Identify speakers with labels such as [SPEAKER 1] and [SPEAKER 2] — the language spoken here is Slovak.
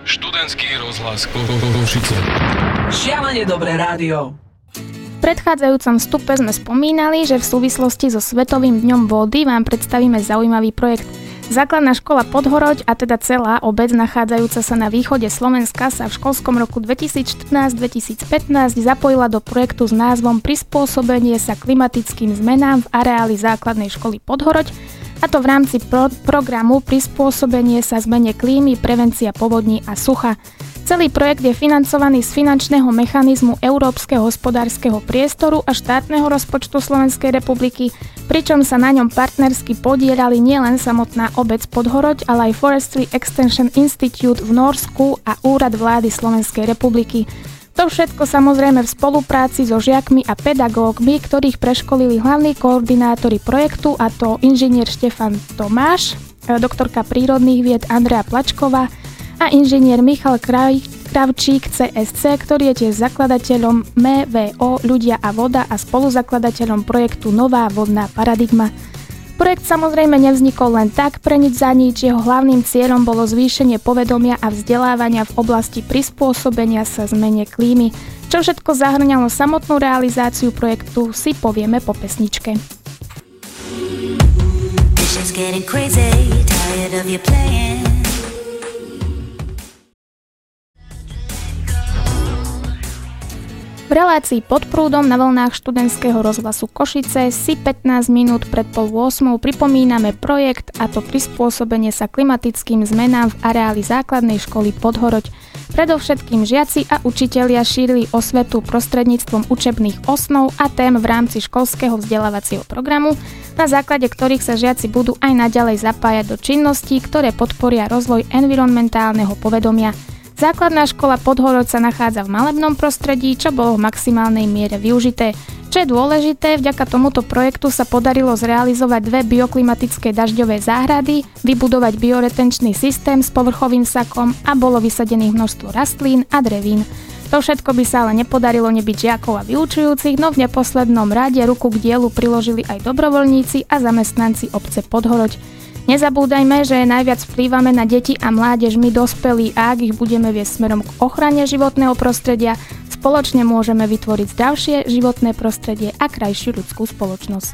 [SPEAKER 1] Študentský rozhlas Košice.
[SPEAKER 2] Šialene dobré rádio.
[SPEAKER 3] V predchádzajúcom vstupe sme spomínali, že v súvislosti so Svetovým dňom vody vám predstavíme zaujímavý projekt. Základná škola Podhoroď, a teda celá obec nachádzajúca sa na východe Slovenska, sa v školskom roku 2014-2015 zapojila do projektu s názvom Prispôsobenie sa klimatickým zmenám v areáli základnej školy Podhoroď, a to v rámci programu Prispôsobenie sa zmene klímy, prevencia povodní a sucha. Celý projekt je financovaný z finančného mechanizmu Európskeho hospodárskeho priestoru a štátneho rozpočtu Slovenskej republiky, pričom sa na ňom partnersky podieľali nielen samotná obec Podhoroď, ale aj Forestry Extension Institute v Norsku a Úrad vlády Slovenskej republiky. To všetko samozrejme v spolupráci so žiakmi a pedagógmi, ktorých preškolili hlavní koordinátori projektu, a to inžinier Štefan Tomáš, doktorka prírodných vied Andrea Plačková a inžinier Michal Kravčík CSC, ktorý je tiež zakladateľom MVO Ľudia a voda a spoluzakladateľom projektu Nová vodná paradigma. Projekt samozrejme nevznikol len tak pre nič za nič, jeho hlavným cieľom bolo zvýšenie povedomia a vzdelávania v oblasti prispôsobenia sa zmene klímy. Čo všetko zahŕňalo samotnú realizáciu projektu, si povieme po pesničke. V relácii Pod prúdom na vlnách študentského rozhlasu Košice si 15 minút pred 7:30 pripomíname projekt, a to prispôsobenie sa klimatickým zmenám v areáli základnej školy Podhoroď. Predovšetkým žiaci a učitelia šírili osvetu prostredníctvom učebných osnov a tém v rámci školského vzdelávacieho programu, na základe ktorých sa žiaci budú aj naďalej zapájať do činností, ktoré podporia rozvoj environmentálneho povedomia. Základná škola Podhoroď sa nachádza v malebnom prostredí, čo bolo v maximálnej miere využité. Čo je dôležité, vďaka tomuto projektu sa podarilo zrealizovať 2 bioklimatické dažďové záhrady, vybudovať bioretenčný systém s povrchovým sakom a bolo vysadených množstvo rastlín a drevín. To všetko by sa ale nepodarilo nebyť žiakov a vyučujúcich, no v neposlednom rade ruku k dielu priložili aj dobrovoľníci a zamestnanci obce Podhoroď. Nezabúdajme, že najviac vplývame na deti a mládež my dospelí, a ak ich budeme viesť smerom k ochrane životného prostredia, spoločne môžeme vytvoriť zdravšie životné prostredie a krajšiu ľudskú spoločnosť.